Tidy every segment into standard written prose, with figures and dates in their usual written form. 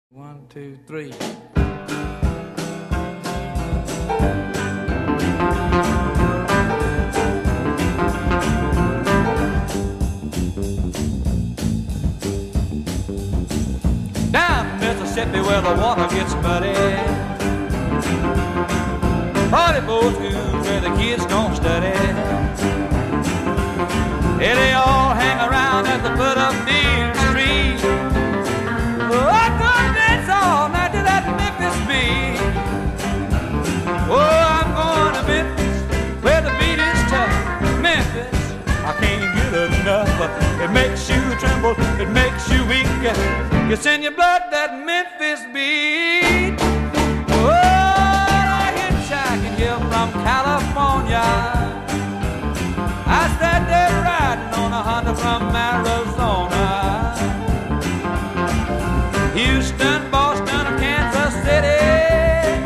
One, two, three. Down Mississippi where the water gets muddy, party boat schools where the kids don't study. Yeah, they all hang around at the foot of Beale Street. Oh, I could dance all night to that Memphis beat. Oh, I'm going to Memphis where the beat is tough. Memphis, I can't get enough. It makes you tremble, it makes you weak. It's in your blood, that Memphis beat. Oh, I hitchhiking here from California. I sat there riding on a Honda from Arizona. Houston, Boston, or Kansas City,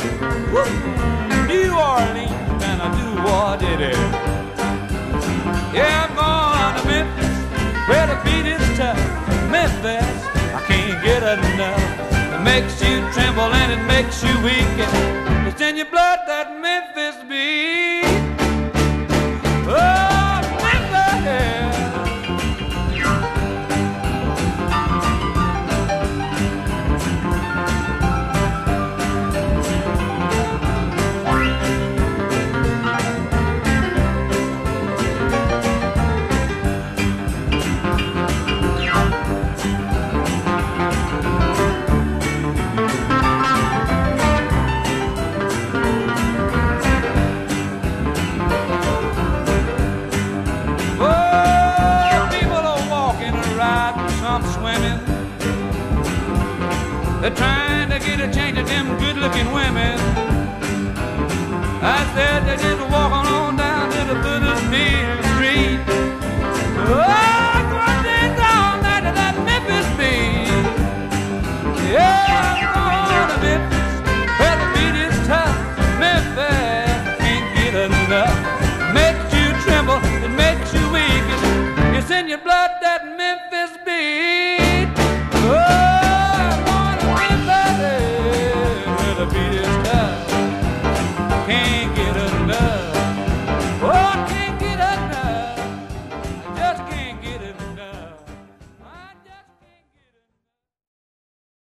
New Orleans, and I do what it is. Yeah, I'm going to Memphis, where the beat is tough. Memphis, I can't get enough. It makes you tremble and it makes you weak. It's in your blood, that Memphis beat. Oh, Memphis. Swimming, they're trying to get a change of them good-looking women. I said they're just walking on down to the foot of Beale Street. Oh,